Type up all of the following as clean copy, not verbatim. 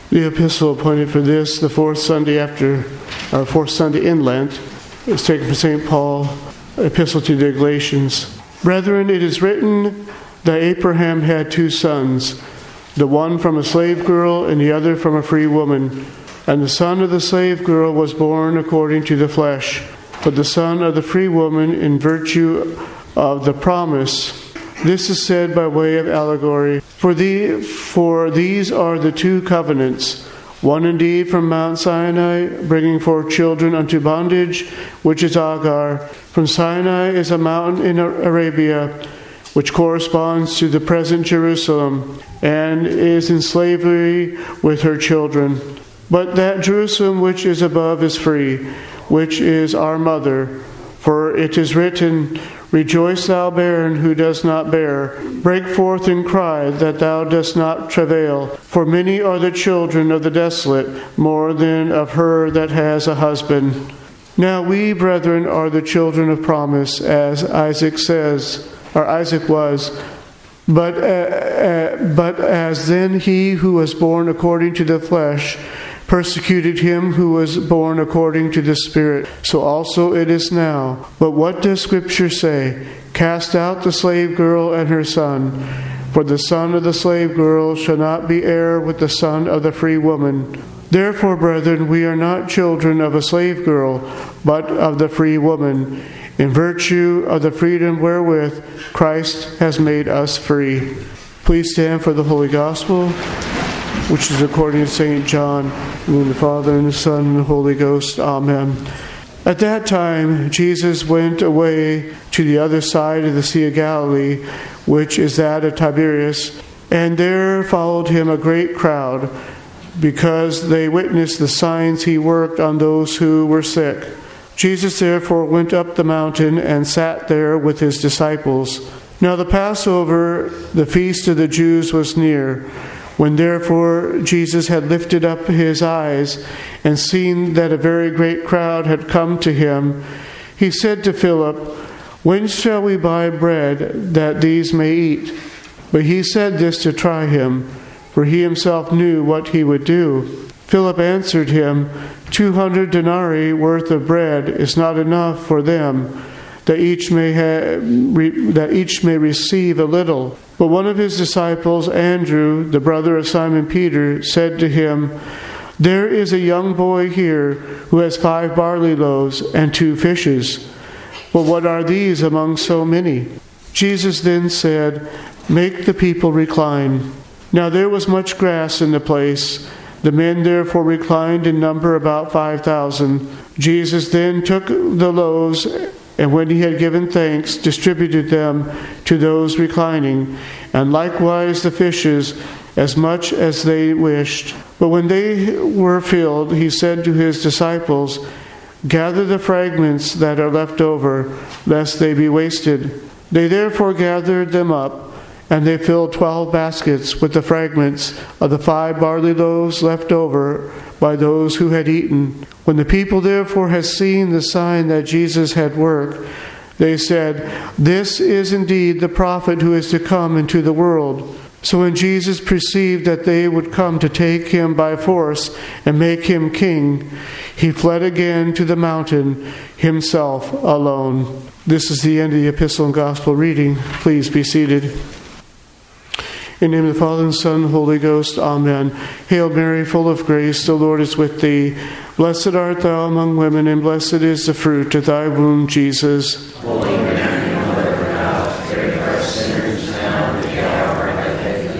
The epistle appointed for this, the fourth Sunday in Lent, is taken from St. Paul, Epistle to the Galatians. Brethren, it is written that Abraham had 2 sons, the one from a slave girl and the other from a free woman. And the son of the slave girl was born according to the flesh, but the son of the free woman in virtue of the promise. This is said by way of allegory. For these are the 2 covenants, one indeed from Mount Sinai, bringing forth children unto bondage, which is Agar. From Sinai is a mountain in Arabia, which corresponds to the present Jerusalem, and is in slavery with her children. But that Jerusalem which is above is free, which is our mother. For it is written, Rejoice, thou barren who does not bear. Break forth and cry that thou dost not travail. For many are the children of the desolate, more than of her that has a husband. Now we, brethren, are the children of promise, as Isaac was. But as then he who was born according to the flesh persecuted him who was born according to the Spirit, so also it is now. But what does Scripture say? Cast out the slave girl and her son, for the son of the slave girl shall not be heir with the son of the free woman. Therefore, brethren, we are not children of a slave girl, but of the free woman, in virtue of the freedom wherewith Christ has made us free. Please stand for the Holy Gospel, which is according to St. John, in the name of the Father, and the Son, and the Holy Ghost. Amen. At that time, Jesus went away to the other side of the Sea of Galilee, which is that of Tiberias, and there followed him a great crowd, because they witnessed the signs he worked on those who were sick. Jesus therefore went up the mountain and sat there with his disciples. Now the Passover, the feast of the Jews, was near. When therefore Jesus had lifted up his eyes and seen that a very great crowd had come to him, he said to Philip, When shall we buy bread that these may eat? But he said this to try him, for he himself knew what he would do. Philip answered him, 200 denarii worth of bread is not enough for them, that each may receive a little. But one of his disciples, Andrew, the brother of Simon Peter, said to him, There is a young boy here who has 5 barley loaves and 2 fishes. But what are these among so many? Jesus then said, Make the people recline. Now there was much grass in the place. The men therefore reclined in number about 5,000. Jesus then took the loaves, and when he had given thanks, distributed them to those reclining, and likewise the fishes, as much as they wished. But when they were filled, he said to his disciples, Gather the fragments that are left over, lest they be wasted. They therefore gathered them up, and they filled 12 baskets with the fragments of the 5 barley loaves left over by those who had eaten. When the people therefore had seen the sign that Jesus had worked, they said, This is indeed the prophet who is to come into the world. So when Jesus perceived that they would come to take him by force and make him king, he fled again to the mountain, himself alone. This is the end of the epistle and gospel reading. Please be seated. In the name of the Father, and the Son, and the Holy Ghost. Amen. Hail Mary, full of grace, the Lord is with thee. Blessed art thou among women, and blessed is the fruit of thy womb, Jesus. Holy Mary, Mother of God, pray for us sinners now and at the hour of our death.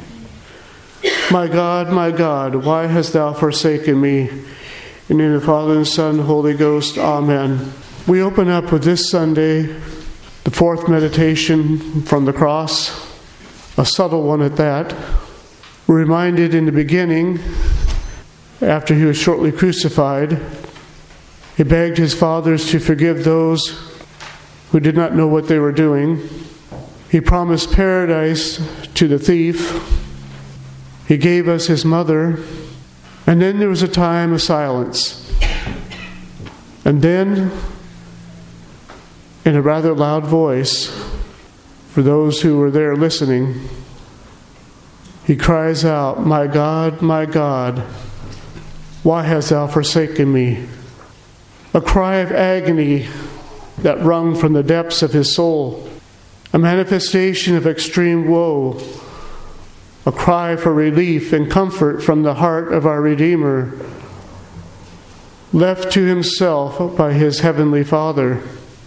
Amen. My God, why hast thou forsaken me? In the name of the Father, and the Son, and the Holy Ghost. Amen. We open up with this Sunday, the 4th meditation from the cross. A subtle one at that. We're reminded in the beginning, after he was shortly crucified, he begged his fathers to forgive those who did not know what they were doing. He promised paradise to the thief. He gave us his mother. And then there was a time of silence. And then, in a rather loud voice, for those who were there listening, He cries out, my God, why hast thou forsaken me?" A cry of agony that wrung from the depths of his soul. A manifestation of extreme woe. A cry for relief and comfort from the heart of our Redeemer, left to himself by his heavenly Father.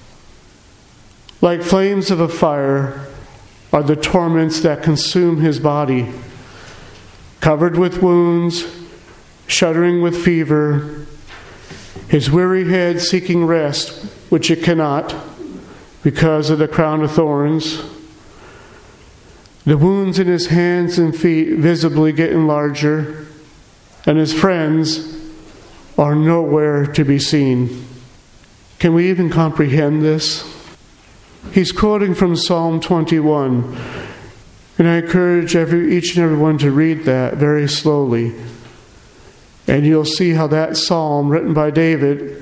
Like flames of a fire are the torments that consume his body. Covered with wounds, shuddering with fever, his weary head seeking rest, which it cannot, because of the crown of thorns. The wounds in his hands and feet visibly getting larger, and his friends are nowhere to be seen. Can we even comprehend this? He's quoting from Psalm 21, and I encourage each and everyone to read that very slowly. And you'll see how that psalm, written by David,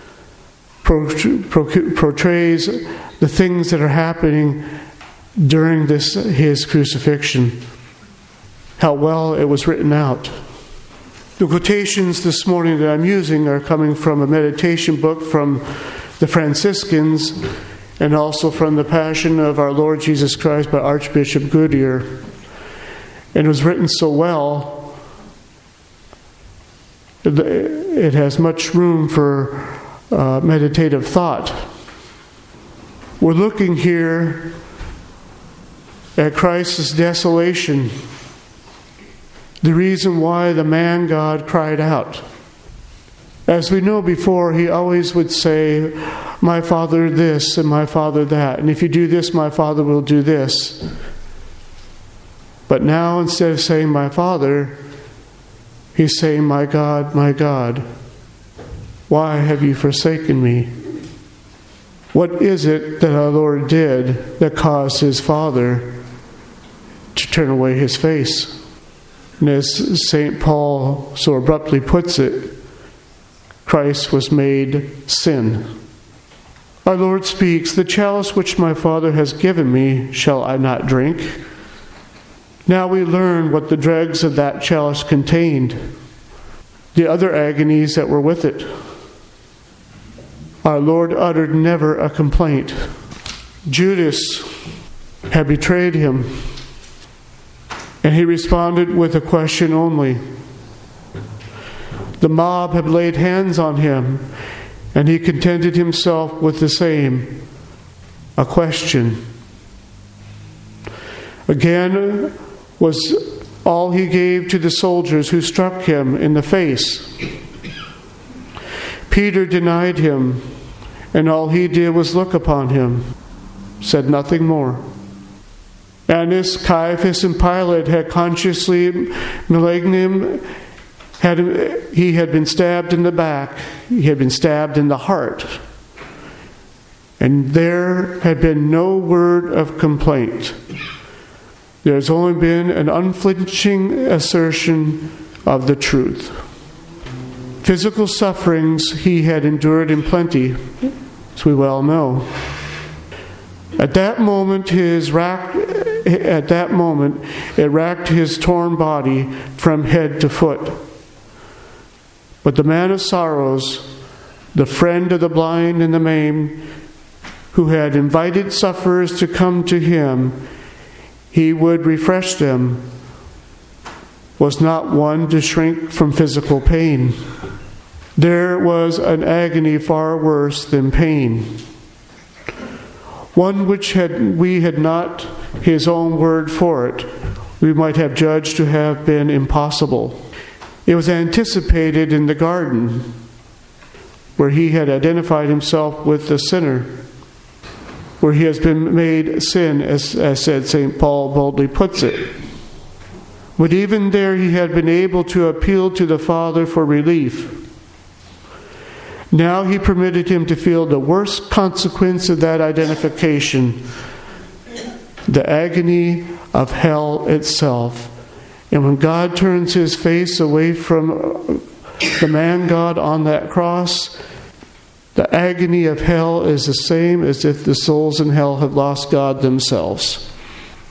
portrays the things that are happening during his crucifixion. How well it was written out. The quotations this morning that I'm using are coming from a meditation book from the Franciscans, and also from the Passion of our Lord Jesus Christ by Archbishop Goodyear. And it was written so well, it has much room for meditative thought. We're looking here at Christ's desolation, the reason why the man God cried out. As we know before, he always would say, "My Father this and my Father that, and if you do this, my Father will do this." But now, instead of saying "my Father," he's saying, my God, why have you forsaken me?" What is it that our Lord did that caused his Father to turn away his face? And as St. Paul so abruptly puts it, Christ was made sin. Our Lord speaks, "The chalice which my Father has given me, shall I not drink?" Now we learn what the dregs of that chalice contained, the other agonies that were with it. Our Lord uttered never a complaint. Judas had betrayed him, and he responded with a question only. The mob had laid hands on him, and he contented himself with the same, a question. Again was all he gave to the soldiers who struck him in the face. Peter denied him, and all he did was look upon him, said nothing more. Annas, Caiaphas, and Pilate had consciously maligned him. He had been stabbed in the back. He had been stabbed in the heart. And there had been no word of complaint. There has only been an unflinching assertion of the truth. Physical sufferings he had endured in plenty, as we well know. At that moment, it racked his torn body from head to foot. But the man of sorrows, the friend of the blind and the maimed, who had invited sufferers to come to him, he would refresh them, was not one to shrink from physical pain. There was an agony far worse than pain, one which we had not his own word for it, we might have judged to have been impossible. It was anticipated in the garden, where he had identified himself with the sinner, where he has been made sin, as said St. Paul boldly puts it. But even there he had been able to appeal to the Father for relief. Now he permitted him to feel the worst consequence of that identification, the agony of hell itself. And when God turns his face away from the man God on that cross, the agony of hell is the same as if the souls in hell had lost God themselves.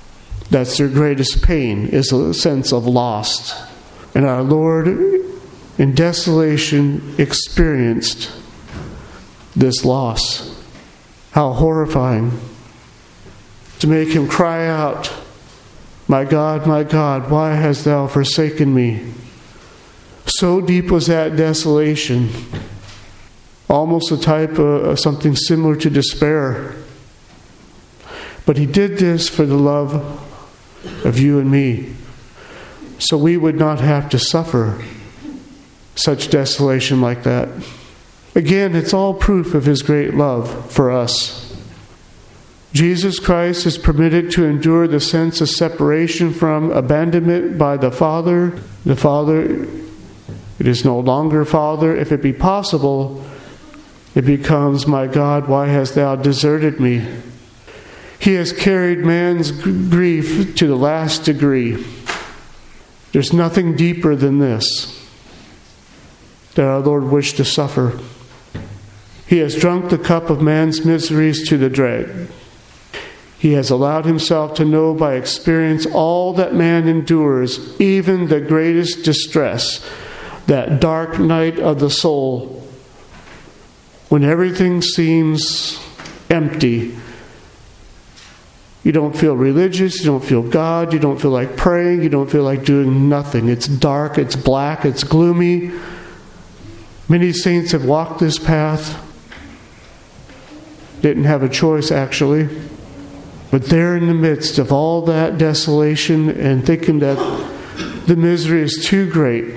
That's their greatest pain, is a sense of lost. And our Lord, in desolation, experienced this loss. How horrifying. To make him cry out, my God, why hast thou forsaken me? So deep was that desolation. Almost a type of something similar to despair. But he did this for the love of you and me, so we would not have to suffer such desolation like that. Again, it's all proof of his great love for us. Jesus Christ is permitted to endure the sense of separation from abandonment by the Father. The Father, it is no longer Father. If it be possible, it becomes, my God, why hast thou deserted me? He has carried man's grief to the last degree. There's nothing deeper than this that our Lord wished to suffer. He has drunk the cup of man's miseries to the dregs. He has allowed himself to know by experience all that man endures, even the greatest distress, that dark night of the soul, when everything seems empty. You don't feel religious, you don't feel God, you don't feel like praying, you don't feel like doing nothing. It's dark, it's black, it's gloomy. Many saints have walked this path. Didn't have a choice, actually. But there in the midst of all that desolation and thinking that the misery is too great,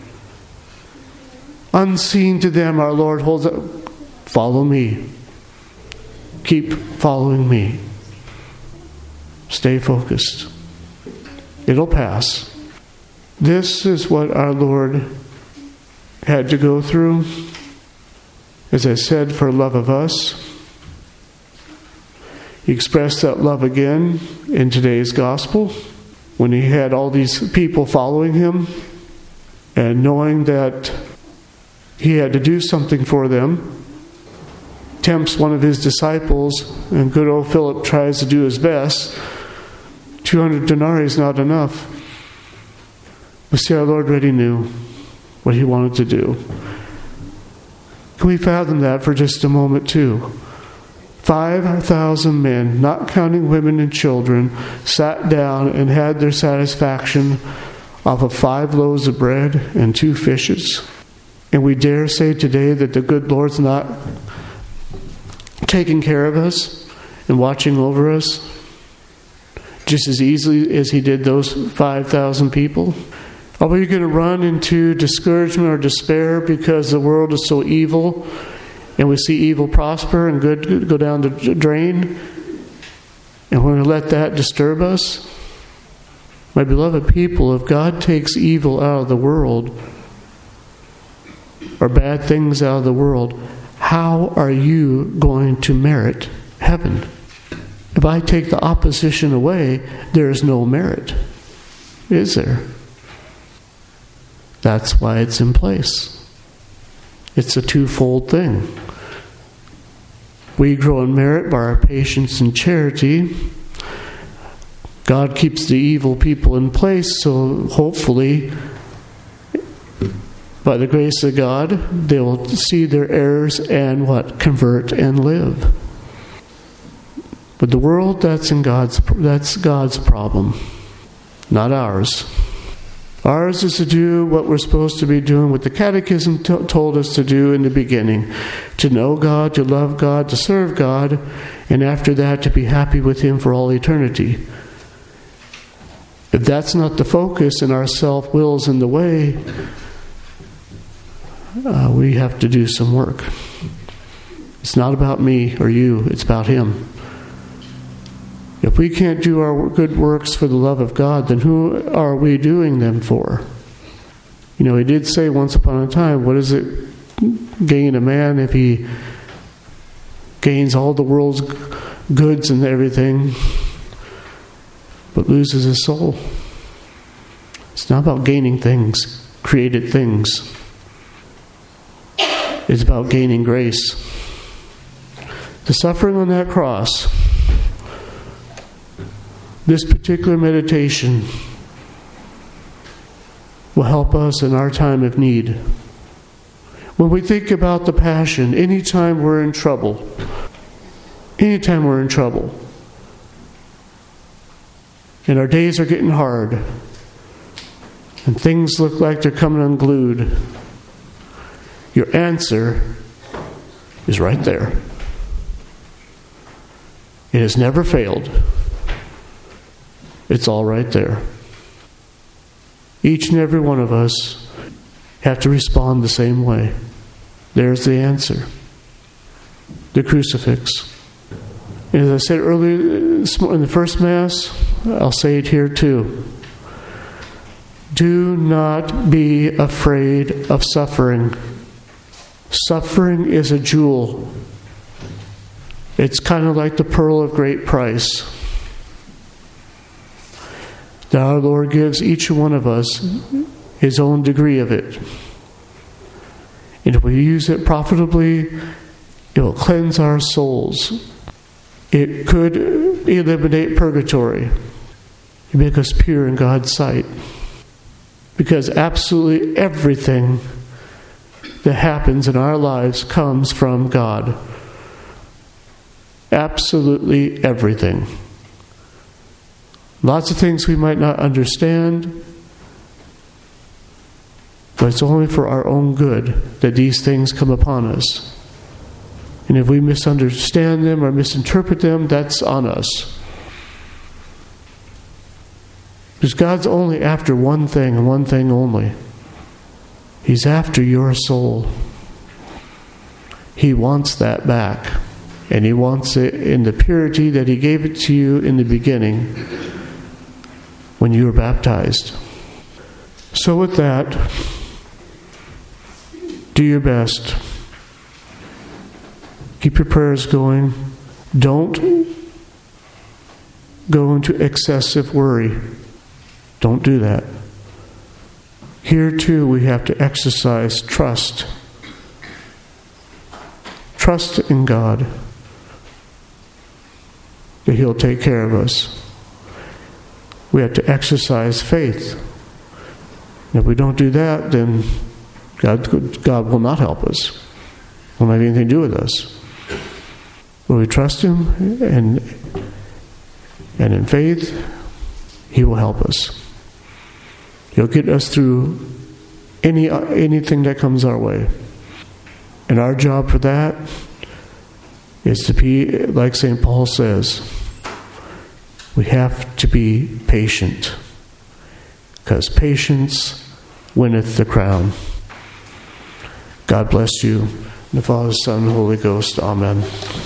unseen to them, our Lord holds up, follow me. Keep following me. Stay focused. It'll pass. This is what our Lord had to go through, as I said, for love of us. He expressed that love again in today's gospel when he had all these people following him and knowing that he had to do something for them. Tempts one of his disciples, and good old Philip tries to do his best. 200 denarii is not enough. But see, our Lord already knew what he wanted to do. Can we fathom that for just a moment too? 5,000 men, not counting women and children, sat down and had their satisfaction off of 5 loaves of bread and 2 fishes. And we dare say today that the good Lord's not taking care of us and watching over us just as easily as he did those 5,000 people? Are we going to run into discouragement or despair because the world is so evil and we see evil prosper and good go down the drain, and we're going to let that disturb us? My beloved people, if God takes evil out of the world or bad things out of the world, how are you going to merit heaven? If I take the opposition away, there is no merit, is there? That's why it's in place. It's a twofold thing. We grow in merit by our patience and charity. God keeps the evil people in place, so hopefully, by the grace of God, they will see their errors and convert and live. But the world, that's God's problem, not ours. Ours is to do what we're supposed to be doing, what the Catechism told us to do in the beginning. To know God, to love God, to serve God, and after that to be happy with Him for all eternity. If that's not the focus and our self-will's in the way, we have to do some work. It's not about me or you, it's about Him. If we can't do our good works for the love of God, then who are we doing them for? You know, He did say once upon a time, what does it gain a man if he gains all the world's goods and everything, but loses his soul? It's not about gaining things, created things. It's about gaining grace. The suffering on that cross, This particular meditation will help us in our time of need. When we think about the Passion, anytime we're in trouble, and our days are getting hard, and things look like they're coming unglued, your answer is right there. It has never failed. It's all right there. Each and every one of us have to respond the same way. There's the answer. The crucifix. And as I said earlier in the first Mass, I'll say it here too. Do not be afraid of suffering. Suffering is a jewel. It's kind of like the pearl of great price. That our Lord gives each one of us His own degree of it. And if we use it profitably, it will cleanse our souls. It could eliminate purgatory and make us pure in God's sight. Because absolutely everything that happens in our lives comes from God. Absolutely everything. Lots of things we might not understand, but it's only for our own good that these things come upon us. And if we misunderstand them or misinterpret them, that's on us. Because God's only after one thing and one thing only. He's after your soul. He wants that back. And He wants it in the purity that He gave it to you in the beginning when you were baptized. So with that, do your best. Keep your prayers going. Don't go into excessive worry. Don't do that. Here too we have to exercise trust. Trust in God that He'll take care of us. We have to exercise faith. And if we don't do that, then God will not help us. Won't have anything to do with us. When we trust Him and in faith, He will help us. He'll get us through anything that comes our way. And our job for that is to be, like St. Paul says, we have to be patient. Because patience winneth the crown. God bless you. In the Father, Son, and Holy Ghost. Amen.